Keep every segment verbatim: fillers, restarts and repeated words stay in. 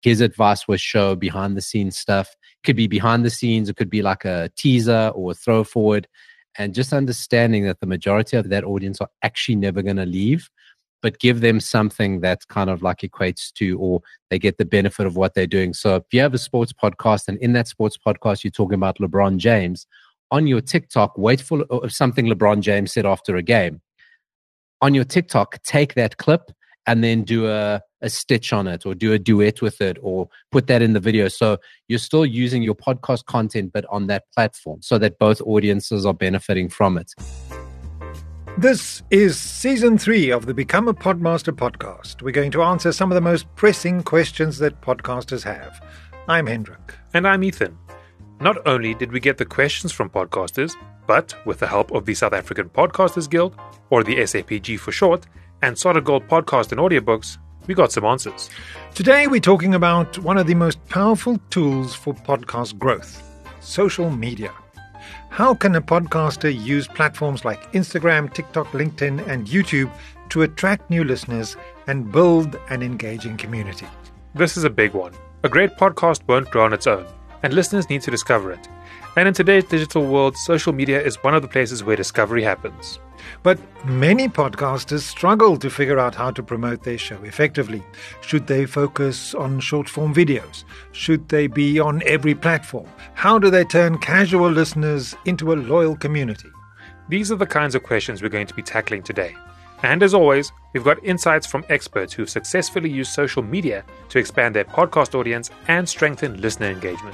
his advice was show behind the scenes stuff. It could be behind the scenes. It could be like a teaser or a throw forward. And just understanding that the majority of that audience are actually never going to leave, but give them something that kind of like equates to, or they get the benefit of what they're doing. So if you have a sports podcast and in that sports podcast, you're talking about LeBron James, on your TikTok, wait for something LeBron James said after a game. On your TikTok, take that clip and then do a, a stitch on it or do a duet with it or put that in the video. So you're still using your podcast content, but on that platform so that both audiences are benefiting from it. This is season three of the Become a Podmaster podcast. We're going to answer some of the most pressing questions that podcasters have. I'm Hendrik. And I'm Ethan. Not only did we get the questions from podcasters, but with the help of the South African Podcasters Guild, or the S A P G for short, and Solid Gold Podcast and Audiobooks, we got some answers. Today we're talking about one of the most powerful tools for podcast growth, social media. How can a podcaster use platforms like Instagram, TikTok, LinkedIn, and YouTube to attract new listeners and build an engaging community? This is a big one. A great podcast won't grow on its own, and listeners need to discover it. And in today's digital world, social media is one of the places where discovery happens. But many podcasters struggle to figure out how to promote their show effectively. Should they focus on short-form videos? Should they be on every platform? How do they turn casual listeners into a loyal community? These are the kinds of questions we're going to be tackling today. And as always, we've got insights from experts who've successfully used social media to expand their podcast audience and strengthen listener engagement.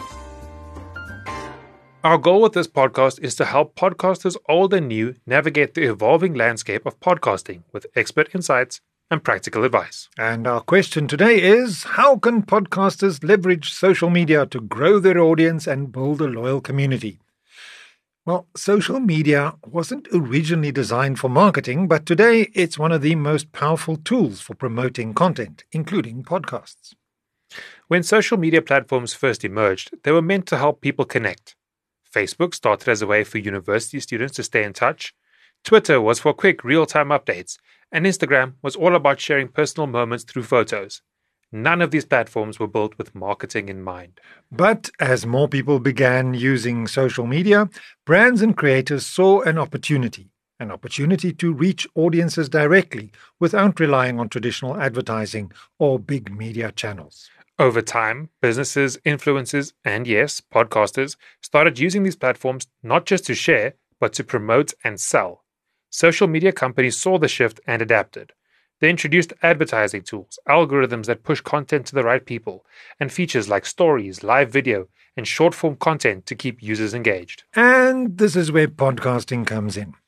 Our goal with this podcast is to help podcasters old and new navigate the evolving landscape of podcasting with expert insights and practical advice. And our question today is, how can podcasters leverage social media to grow their audience and build a loyal community? Well, social media wasn't originally designed for marketing, but today it's one of the most powerful tools for promoting content, including podcasts. When social media platforms first emerged, they were meant to help people connect. Facebook started as a way for university students to stay in touch. Twitter was for quick, real-time updates. And Instagram was all about sharing personal moments through photos. None of these platforms were built with marketing in mind. But as more people began using social media, brands and creators saw an opportunity. An opportunity to reach audiences directly without relying on traditional advertising or big media channels. Over time, businesses, influencers, and yes, podcasters started using these platforms not just to share, but to promote and sell. Social media companies saw the shift and adapted. They introduced advertising tools, algorithms that push content to the right people, and features like stories, live video, and short-form content to keep users engaged. And this is where podcasting comes in.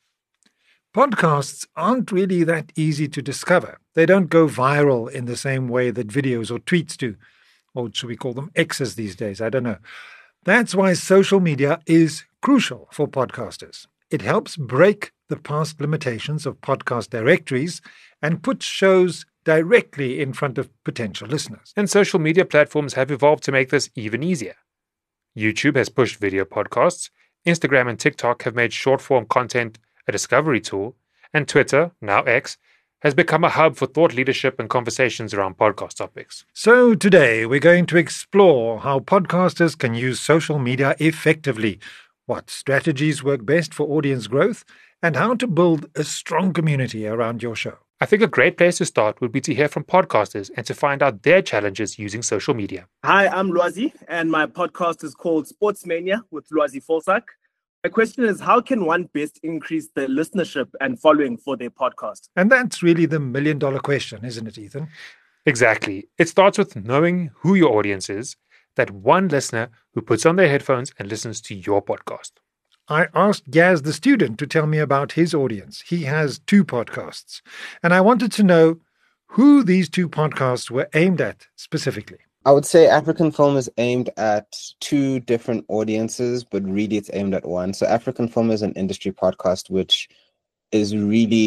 Podcasts aren't really that easy to discover. They don't go viral in the same way that videos or tweets do. Or should we call them X's these days? I don't know. That's why social media is crucial for podcasters. It helps break the past limitations of podcast directories and puts shows directly in front of potential listeners. And social media platforms have evolved to make this even easier. YouTube has pushed video podcasts, Instagram and TikTok have made short-form content a discovery tool, and Twitter, now X, has become a hub for thought leadership and conversations around podcast topics. So today we're going to explore how podcasters can use social media effectively, what strategies work best for audience growth, and how to build a strong community around your show. I think a great place to start would be to hear from podcasters and to find out their challenges using social media. Hi, I'm Lwazi, and my podcast is called Sportsmania with Lwazi Folsak. My question is, how can one best increase the listenership and following for their podcast? And that's really the million-dollar question, isn't it, Ethan? Exactly. It starts with knowing who your audience is, that one listener who puts on their headphones and listens to your podcast. I asked Gaz, the student, to tell me about his audience. He has two podcasts, and I wanted to know who these two podcasts were aimed at specifically. I would say African Film is aimed at two different audiences, but really it's aimed at one. So African Film is an industry podcast, which is really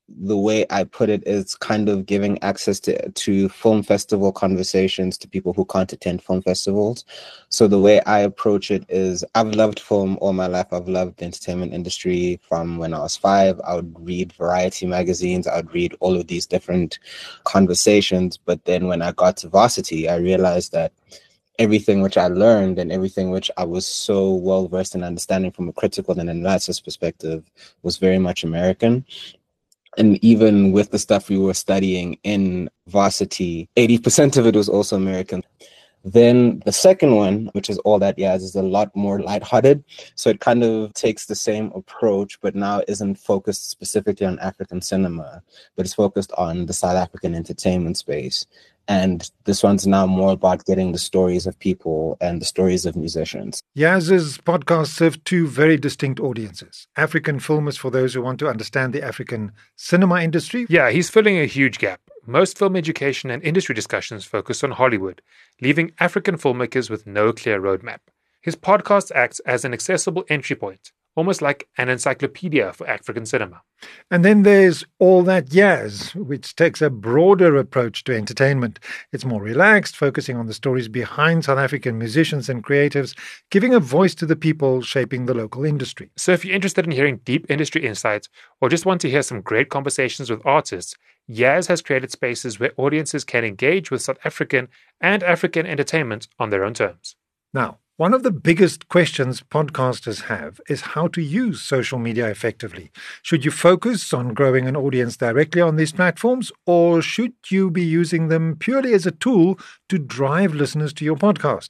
the way I put it is kind of giving access to, to film festival conversations to people who can't attend film festivals. So the way I approach it is I've loved film all my life. I've loved the entertainment industry from when I was five. I would read variety magazines. I would read all of these different conversations. But then when I got to Varsity, I realized that everything which I learned and everything which I was so well versed in understanding from a critical and analysis perspective was very much American. And even with the stuff we were studying in Varsity, eighty percent of it was also American. Then the second one, which is All That Jazz, is a lot more lighthearted. So it kind of takes the same approach, but now isn't focused specifically on African cinema, but it's focused on the South African entertainment space. And this one's now more about getting the stories of people and the stories of musicians. Yaz's podcast served two very distinct audiences. African filmers for those who want to understand the African cinema industry. Yeah, he's filling a huge gap. Most film education and industry discussions focus on Hollywood, leaving African filmmakers with no clear roadmap. His podcast acts as an accessible entry point, almost like an encyclopedia for African cinema. And then there's All That Jazz, which takes a broader approach to entertainment. It's more relaxed, focusing on the stories behind South African musicians and creatives, giving a voice to the people shaping the local industry. So if you're interested in hearing deep industry insights or just want to hear some great conversations with artists, Yaz has created spaces where audiences can engage with South African and African entertainment on their own terms. Now, one of the biggest questions podcasters have is how to use social media effectively. Should you focus on growing an audience directly on these platforms, or should you be using them purely as a tool to drive listeners to your podcast?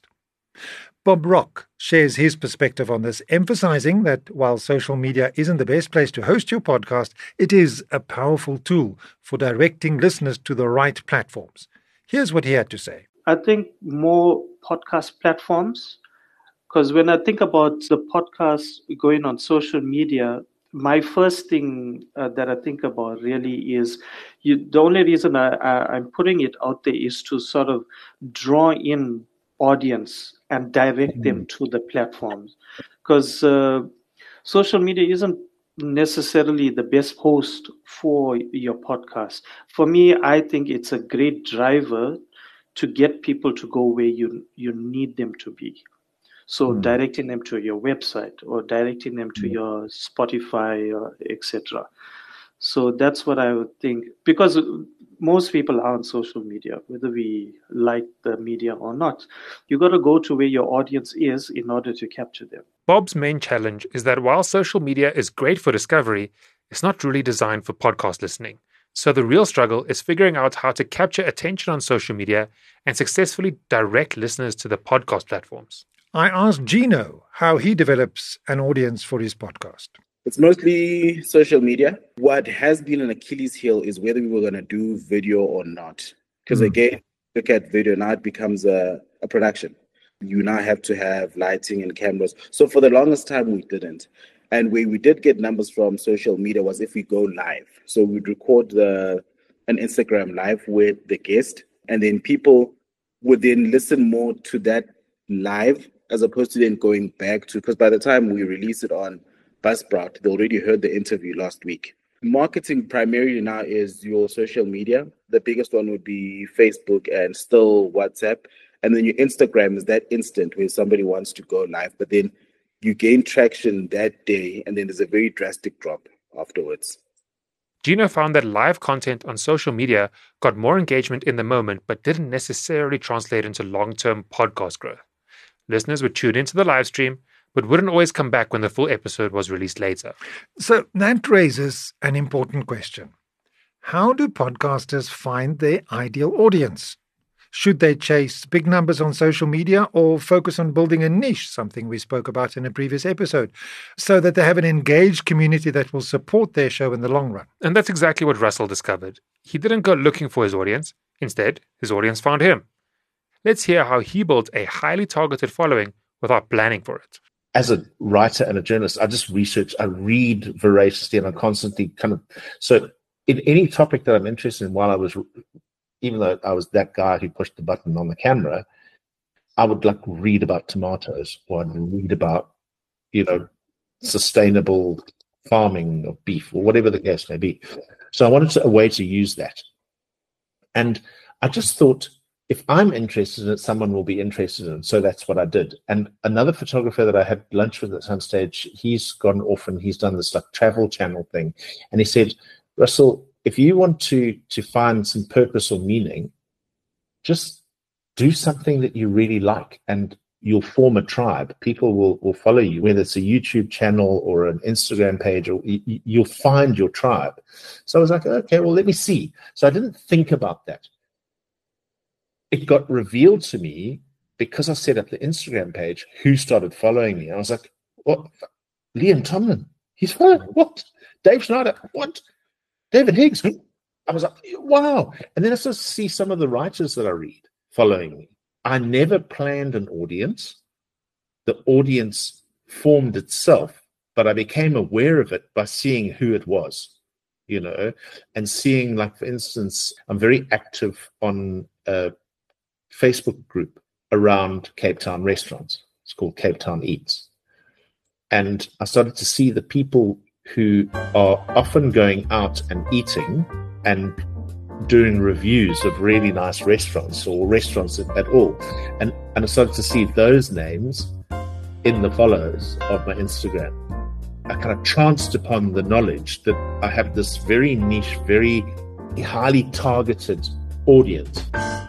Bob Rock shares his perspective on this, emphasizing that while social media isn't the best place to host your podcast, it is a powerful tool for directing listeners to the right platforms. Here's what he had to say. I think more podcast platforms. Because when I think about the podcast going on social media, my first thing uh, that I think about really is you, the only reason I, I, I'm putting it out there is to sort of draw in audience and direct mm-hmm. them to the platforms. Because uh, social media isn't necessarily the best host for your podcast. For me, I think it's a great driver to get people to go where you, you need them to be. So mm. directing them to your website or directing them to mm. your Spotify, or et cetera. So that's what I would think. Because most people are on social media, whether we like the media or not. You got to go to where your audience is in order to capture them. Bob's main challenge is that while social media is great for discovery, it's not really designed for podcast listening. So the real struggle is figuring out how to capture attention on social media and successfully direct listeners to the podcast platforms. I asked Gino how he develops an audience for his podcast. It's mostly social media. What has been an Achilles heel is whether we were going to do video or not. Because mm. again, look at video, now it becomes a, a production. You now have to have lighting and cameras. So for the longest time, we didn't. And where we did get numbers from social media was if we go live. So we'd record the, an Instagram live with the guest, and then people would then listen more to that live as opposed to then going back to, because by the time we release it on Buzzsprout, they already heard the interview last week. Marketing primarily now is your social media. The biggest one would be Facebook and still WhatsApp. And then your Instagram is that instant where somebody wants to go live, but then you gain traction that day, and then there's a very drastic drop afterwards. Gino found that live content on social media got more engagement in the moment, but didn't necessarily translate into long-term podcast growth. Listeners would tune into the live stream, but wouldn't always come back when the full episode was released later. So that raises an important question. How do podcasters find their ideal audience? Should they chase big numbers on social media or focus on building a niche, something we spoke about in a previous episode, so that they have an engaged community that will support their show in the long run? And that's exactly what Russell discovered. He didn't go looking for his audience. Instead, his audience found him. Let's hear how he built a highly targeted following without planning for it. As a writer and a journalist, I just research, I read voraciously, and I constantly kind of, so in any topic that I'm interested in, while I was, even though I was that guy who pushed the button on the camera, I would like read about tomatoes, or I'd read about, you know, sustainable farming of beef or whatever the case may be. So I wanted to, a way to use that. And I just thought, if I'm interested in it, someone will be interested in it. So that's what I did. And another photographer that I had lunch with at some stage, he's gone off and he's done this like travel channel thing. And he said, Russell, if you want to to find some purpose or meaning, just do something that you really like and you'll form a tribe. People will, will follow you, whether it's a YouTube channel or an Instagram page, or you, you'll find your tribe. So I was like, okay, well, let me see. So I didn't think about that. It got revealed to me because I set up the Instagram page who started following me. I was like, what? Liam Tomlin, he's following. What? Dave Schneider, what? David Higgs. I was like, wow. And then I started to see some of the writers that I read following me. I never planned an audience. The audience formed itself, but I became aware of it by seeing who it was, you know, and seeing, like, for instance, I'm very active on a Facebook group around Cape Town restaurants. It's called Cape Town Eats. And I started to see the people who are often going out and eating and doing reviews of really nice restaurants or restaurants at, at all. And, and I started to see those names in the follows of my Instagram. I kind of chanced upon the knowledge that I have this very niche, very highly targeted audience.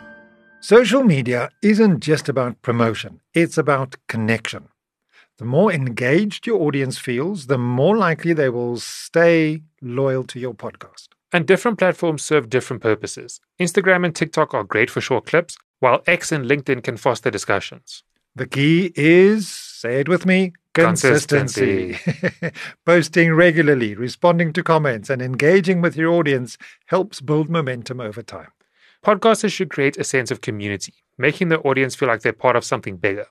Social media isn't just about promotion, it's about connection. The more engaged your audience feels, the more likely they will stay loyal to your podcast. And different platforms serve different purposes. Instagram and TikTok are great for short clips, while X and LinkedIn can foster discussions. The key is, say it with me, consistency. Consistency. Posting regularly, responding to comments, and engaging with your audience helps build momentum over time. Podcasters should create a sense of community, making the audience feel like they're part of something bigger.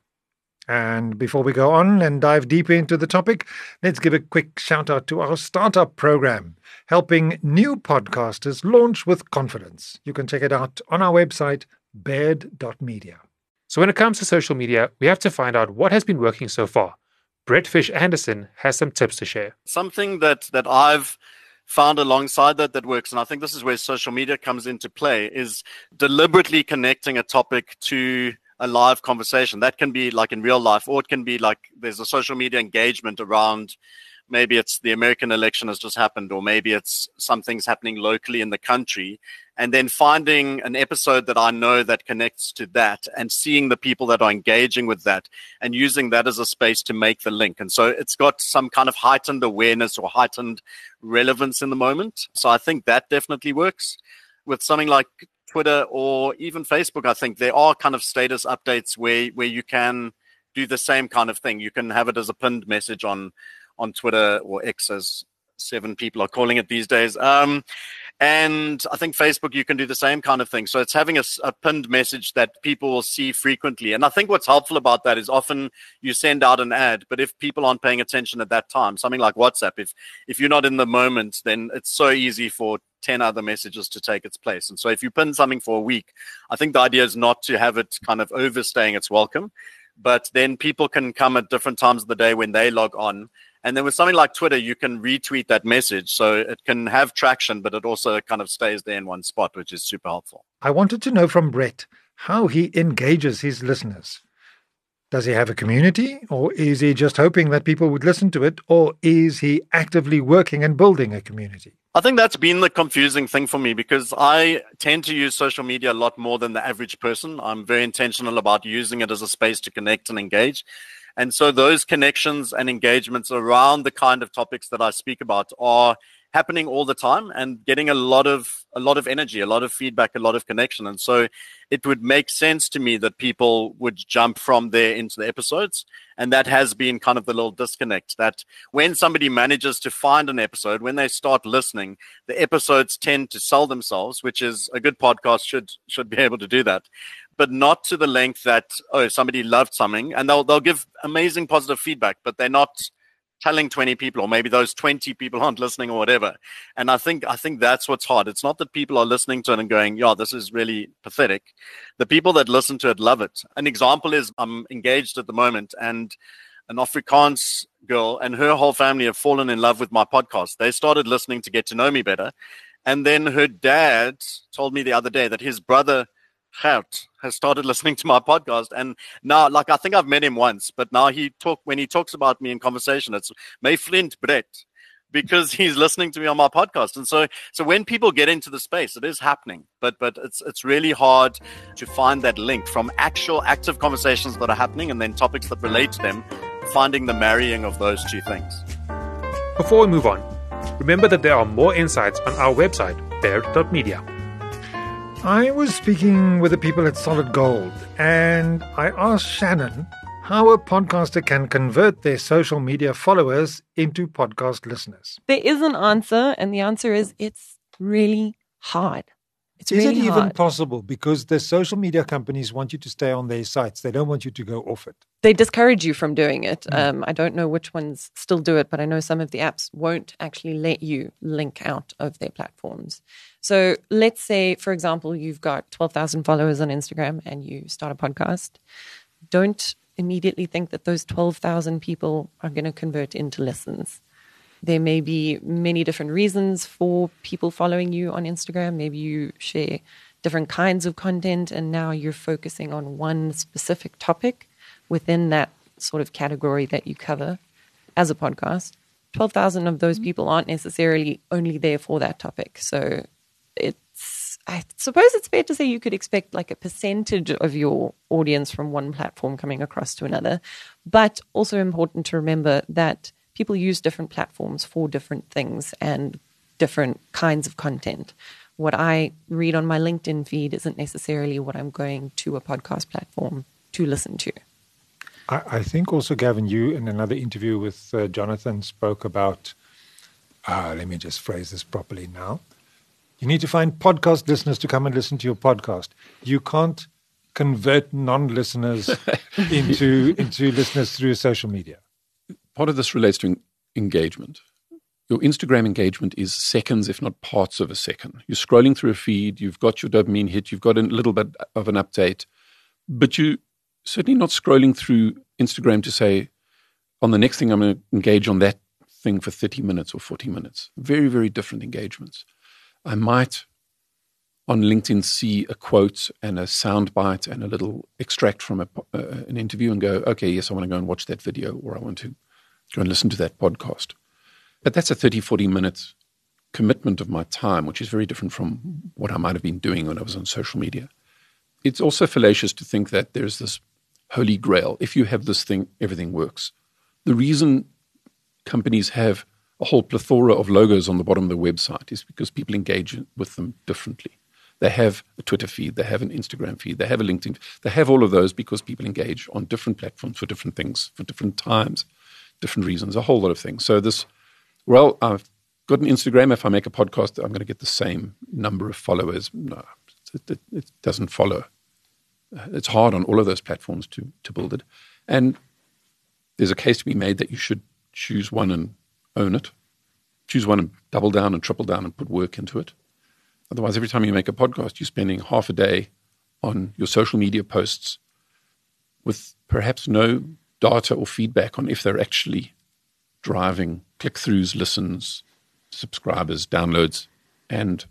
And before we go on and dive deeper into the topic, let's give a quick shout out to our startup program, helping new podcasters launch with confidence. You can check it out on our website, baird dot media. So when it comes to social media, we have to find out what has been working so far. Brett Fish Anderson has some tips to share. Something that, that I've found alongside that that works, and I think this is where social media comes into play, is deliberately connecting a topic to a live conversation. That can be like in real life, or it can be like there's a social media engagement around, maybe it's the American election has just happened, or maybe it's something's happening locally in the country, and then finding an episode that I know that connects to that and seeing the people that are engaging with that and using that as a space to make the link. And so it's got some kind of heightened awareness or heightened relevance in the moment. So I think that definitely works. With something like Twitter or even Facebook, I think there are kind of status updates where, where you can do the same kind of thing. You can have it as a pinned message on, on Twitter, or X, as seven people are calling it these days. Um, and I think Facebook, you can do the same kind of thing. So it's having a, a pinned message that people will see frequently. And I think what's helpful about that is often you send out an ad, but if people aren't paying attention at that time, something like WhatsApp, if, if you're not in the moment, then it's so easy for ten other messages to take its place. And so if you pin something for a week, I think the idea is not to have it kind of overstaying its welcome, but then people can come at different times of the day when they log on. And then with something like Twitter, you can retweet that message. So it can have traction, but it also kind of stays there in one spot, which is super helpful. I wanted to know from Brett how he engages his listeners. Does he have a community, or is he just hoping that people would listen to it, or is he actively working and building a community? I think that's been the confusing thing for me, because I tend to use social media a lot more than the average person. I'm very intentional about using it as a space to connect and engage. And so those connections and engagements around the kind of topics that I speak about are happening all the time and getting a lot of a lot of energy, a lot of feedback, a lot of connection. And so it would make sense to me that people would jump from there into the episodes. And that has been kind of the little disconnect, that when somebody manages to find an episode, when they start listening, the episodes tend to sell themselves, which is a good podcast should should be able to do that. But not to the length that, oh, somebody loved something, and they'll they'll give amazing positive feedback, but they're not telling twenty people, or maybe those twenty people aren't listening or whatever. And I think I think that's what's hard. It's not that people are listening to it and going, yeah, this is really pathetic. The people that listen to it love it. An example is I'm engaged at the moment, and an Afrikaans girl, and her whole family have fallen in love with my podcast. They started listening to get to know me better. And then her dad told me the other day that his brother, Gert, has started listening to my podcast. And now, like, I think I've met him once, but now he talk when he talks about me in conversation, it's my friend Brett, because he's listening to me on my podcast. And so, so when people get into the space, it is happening, but, but it's, it's really hard to find that link from actual active conversations that are happening and then topics that relate to them, finding the marrying of those two things. Before we move on, remember that there are more insights on our website, baird dot media. I was speaking with the people at Solid Gold, and I asked Shannon how a podcaster can convert their social media followers into podcast listeners. There is an answer, and the answer is it's really hard. It's Is really it even hard. possible? Because the social media companies want you to stay on their sites. They don't want you to go off it. They discourage you from doing it. Um, I don't know which ones still do it, but I know some of the apps won't actually let you link out of their platforms. So let's say, for example, you've got twelve thousand followers on Instagram and you start a podcast. Don't immediately think that those twelve thousand people are going to convert into listens. There may be many different reasons for people following you on Instagram. Maybe you share different kinds of content and now you're focusing on one specific topic within that sort of category that you cover as a podcast. twelve thousand of those people aren't necessarily only there for that topic. So it's, I suppose it's fair to say you could expect like a percentage of your audience from one platform coming across to another. But also important to remember that people use different platforms for different things and different kinds of content. What I read on my LinkedIn feed isn't necessarily what I'm going to a podcast platform to listen to. I, I think also, Gavin, you in another interview with uh, Jonathan spoke about, uh, let me just phrase this properly now. You need to find podcast listeners to come and listen to your podcast. You can't convert non-listeners into, into listeners through social media. Part of this relates to en- engagement. Your Instagram engagement is seconds, if not parts of a second. You're scrolling through a feed, you've got your dopamine hit, you've got a little bit of an update, but you're certainly not scrolling through Instagram to say, on the next thing I'm going to engage on that thing for thirty minutes or forty minutes. Very, very different engagements. I might on LinkedIn see a quote and a soundbite and a little extract from a, uh, an interview and go, okay, yes, I want to go and watch that video, or I want to go and listen to that podcast. But that's a thirty, forty minute commitment of my time, which is very different from what I might have been doing when I was on social media. It's also fallacious to think that there's this holy grail. If you have this thing, everything works. The reason companies have a whole plethora of logos on the bottom of their website is because people engage with them differently. They have a Twitter feed, they have an Instagram feed, they have a LinkedIn. They have all of those because people engage on different platforms for different things, for different times, different reasons, a whole lot of things. So this, well, I've got an Instagram. If I make a podcast, I'm going to get the same number of followers. No, it, it, it doesn't follow. It's hard on all of those platforms to to build it. And there's a case to be made that you should choose one and own it. Choose one and double down and triple down and put work into it. Otherwise, every time you make a podcast, you're spending half a day on your social media posts with perhaps no data or feedback on if they're actually driving click-throughs, listens, subscribers, downloads, and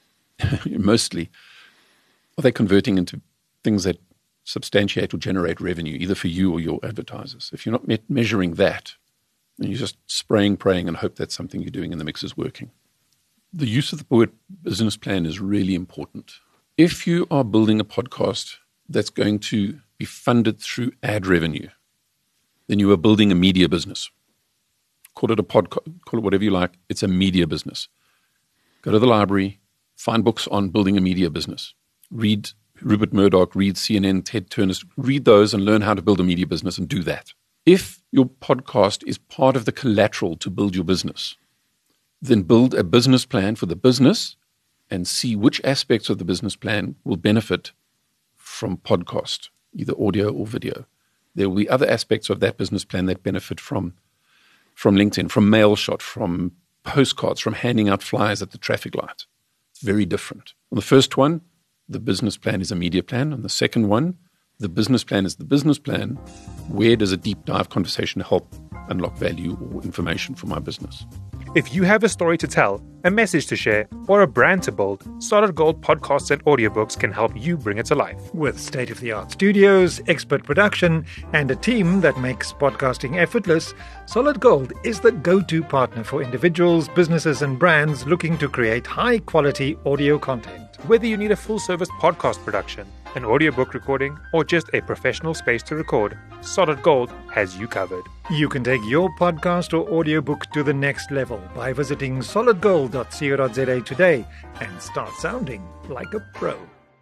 mostly are they converting into things that substantiate or generate revenue, either for you or your advertisers. If you're not me- measuring that, then you're just spraying, praying, and hope that something you're doing in the mix is working. The use of the word business plan is really important. If you are building a podcast that's going to be funded through ad revenue, then you are building a media business. Call it a podcast, call it whatever you like. It's a media business. Go to the library, find books on building a media business. Read Rupert Murdoch, read C N N, Ted Turner, read those and learn how to build a media business and do that. If your podcast is part of the collateral to build your business, then build a business plan for the business and see which aspects of the business plan will benefit from podcast, either audio or video. There will be other aspects of that business plan that benefit from, from LinkedIn, from MailShot, from postcards, from handing out flyers at the traffic light. It's very different. On the first one, the business plan is a media plan. On the second one, The business plan is the business plan. Where does a deep dive conversation help unlock value or information for my business? If you have a story to tell, a message to share, or a brand to build, Solid Gold podcasts and audiobooks can help you bring it to life. With state-of-the-art studios, expert production, and a team that makes podcasting effortless, Solid Gold is the go-to partner for individuals, businesses, and brands looking to create high-quality audio content. Whether you need a full-service podcast production, an audiobook recording, or just a professional space to record, Solid Gold has you covered. You can take your podcast or audiobook to the next level by visiting solid gold dot co dot za today and start sounding like a pro.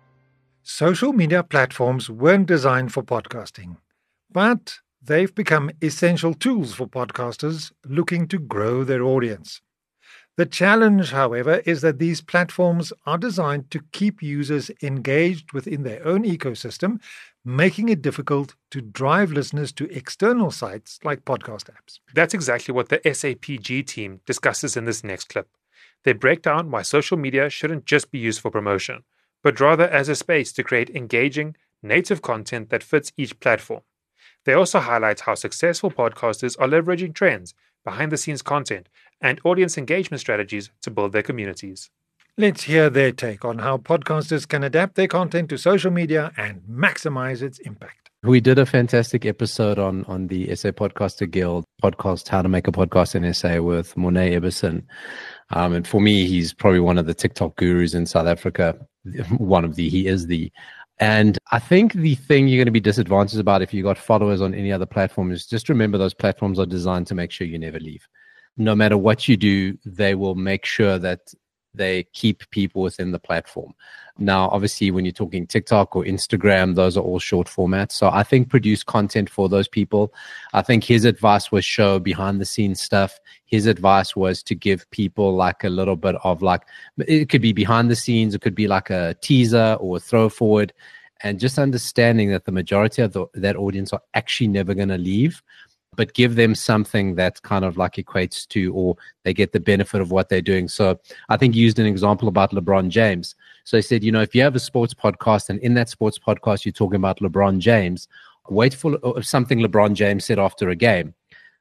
Social media platforms weren't designed for podcasting, but they've become essential tools for podcasters looking to grow their audience. The challenge, however, is that these platforms are designed to keep users engaged within their own ecosystem, making it difficult to drive listeners to external sites like podcast apps. That's exactly what the S A P G team discusses in this next clip. They break down why social media shouldn't just be used for promotion, but rather as a space to create engaging, native content that fits each platform. They also highlight how successful podcasters are leveraging trends, behind-the-scenes content, and audience engagement strategies to build their communities. Let's hear their take on how podcasters can adapt their content to social media and maximize its impact. We did a fantastic episode on, on the S A Podcaster Guild podcast, How to Make a Podcast in S A, with Monet Eberson. Um, and for me, he's probably one of the TikTok gurus in South Africa. One of the, he is the. And I think the thing you're going to be disadvantaged about if you got followers on any other platform is just remember those platforms are designed to make sure you never leave. No matter what you do, they will make sure that they keep people within the platform. Now, obviously, when you're talking TikTok or Instagram, those are all short formats. So I think produce content for those people. I think his advice was show behind the scenes stuff. His advice was to give people like a little bit of like, it could be behind the scenes, it could be like a teaser or a throw forward, and just understanding that the majority of the, that audience are actually never going to leave, but give them something that kind of like equates to, or they get the benefit of what they're doing. So I think he used an example about LeBron James. So he said, you know, if you have a sports podcast and in that sports podcast, you're talking about LeBron James, wait for something LeBron James said after a game.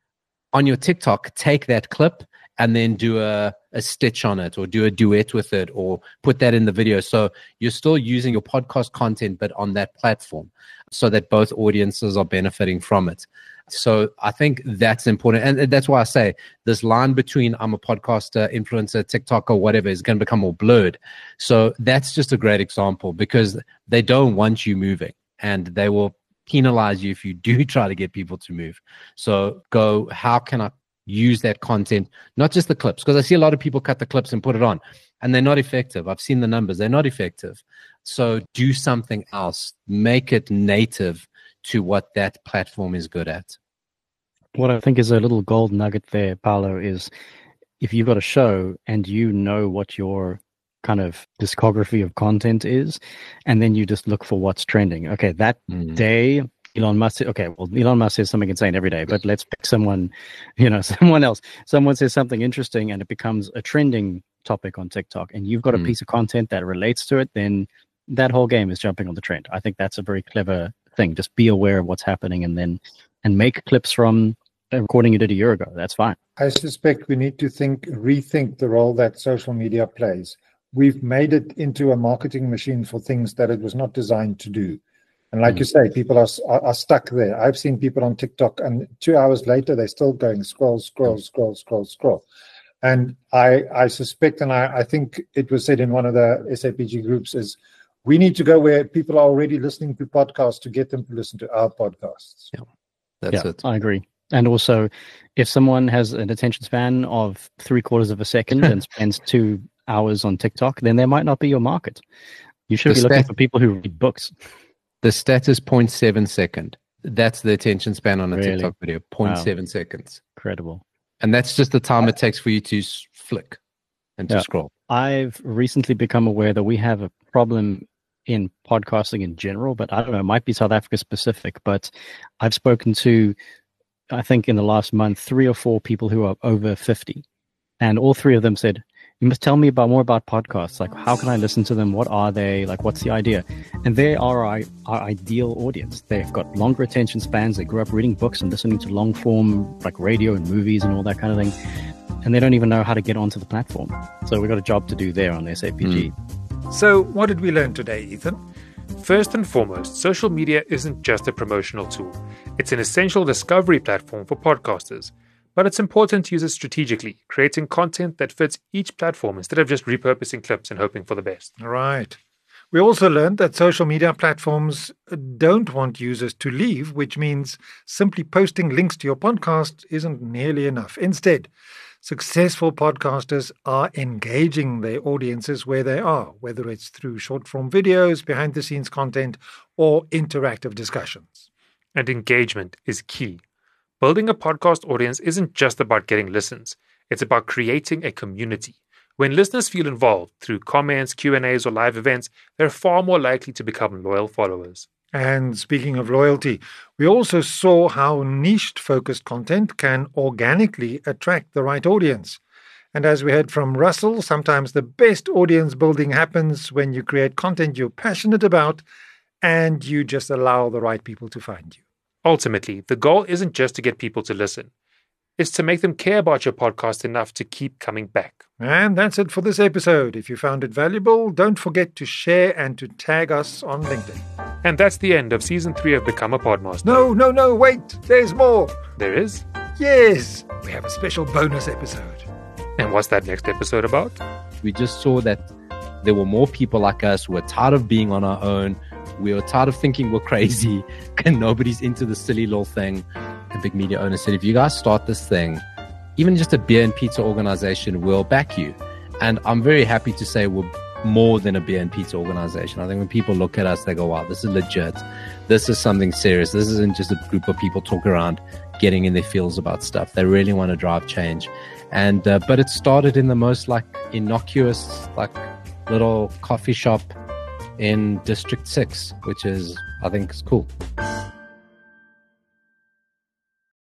On your TikTok, take that clip and then do a, a stitch on it or do a duet with it or put that in the video. So you're still using your podcast content, but on that platform so that both audiences are benefiting from it. So I think that's important. And that's why I say this line between I'm a podcaster, influencer, TikTok or whatever is going to become more blurred. So that's just a great example because they don't want you moving and they will penalize you if you do try to get people to move. So go, how can I use that content, not just the clips, because I see a lot of people cut the clips and put it on and they're not effective. I've seen the numbers. They're not effective. So do something else. Make it native to what that platform is good at. What I think is a little gold nugget there, Paolo, is if you've got a show and you know what your kind of discography of content is, and then you just look for what's trending. Okay, that mm. day, Elon Musk, okay, well, Elon Musk says something insane every day, but let's pick someone, you know, someone else. Someone says something interesting and it becomes a trending topic on TikTok, and you've got mm. a piece of content that relates to it, then that whole game is jumping on the trend. I think that's a very clever thing. Just be aware of what's happening and then and make clips from a recording you did a year ago. That's fine. I suspect we need to think, rethink the role that social media plays. We've made it into a marketing machine for things that it was not designed to do. And like mm. you say, people are, are are stuck there. I've seen people on TikTok and two hours later, they're still going scroll, scroll, scroll, scroll, scroll. And I I suspect, and I, I think it was said in one of the S A P G groups, is we need to go where people are already listening to podcasts to get them to listen to our podcasts. Yeah, that's yeah, it. I agree. And also, if someone has an attention span of three quarters of a second and spends two hours on TikTok, then there might not be your market. You should the be stat, looking for people who read books. The stat is zero point seven second. That's the attention span on a really? TikTok video, zero point seven wow. seconds. Incredible. And that's just the time it takes for you to flick and to yeah. scroll. I've recently become aware that we have a problem in podcasting in general, but I don't know, it might be South Africa specific, but I've spoken to, I think in the last month, three or four people who are over fifty. And all three of them said, you must tell me about more about podcasts. Like, how can I listen to them? What are they? Like, what's the idea? And they are our, our ideal audience. They've got longer attention spans. They grew up reading books and listening to long form, like radio and movies and all that kind of thing. And they don't even know how to get onto the platform. So we've got a job to do there on S A P G. Mm. So what did we learn today, Ethan? First and foremost, social media isn't just a promotional tool. It's an essential discovery platform for podcasters. But it's important to use it strategically, creating content that fits each platform instead of just repurposing clips and hoping for the best. Right. We also learned that social media platforms don't want users to leave, which means simply posting links to your podcast isn't nearly enough. Instead, successful podcasters are engaging their audiences where they are, whether it's through short-form videos, behind-the-scenes content, or interactive discussions. And engagement is key. Building a podcast audience isn't just about getting listens. It's about creating a community. When listeners feel involved through comments, Q and A's, or live events, they're far more likely to become loyal followers. And speaking of loyalty, we also saw how niche-focused content can organically attract the right audience. And as we heard from Russell, sometimes the best audience building happens when you create content you're passionate about and you just allow the right people to find you. Ultimately, the goal isn't just to get people to listen. It's to make them care about your podcast enough to keep coming back. And that's it for this episode. If you found it valuable, don't forget to share and to tag us on LinkedIn. And that's the end of Season three of Become a Podmaster. No, no, no, wait. There's more. There is? Yes. We have a special bonus episode. And what's that next episode about? We just saw that there were more people like us who were tired of being on our own. We were tired of thinking we're crazy and nobody's into the silly little thing. The big media owner said, if you guys start this thing, even just a beer and pizza organization will back you. And I'm very happy to say we're more than a beer and pizza organization. I think when people look at us, they go, wow, this is legit. This is something serious. This isn't just a group of people talking around getting in their feels about stuff. They really want to drive change. And uh, but it started in the most like innocuous, like little coffee shop in District six, which is, I think, is cool.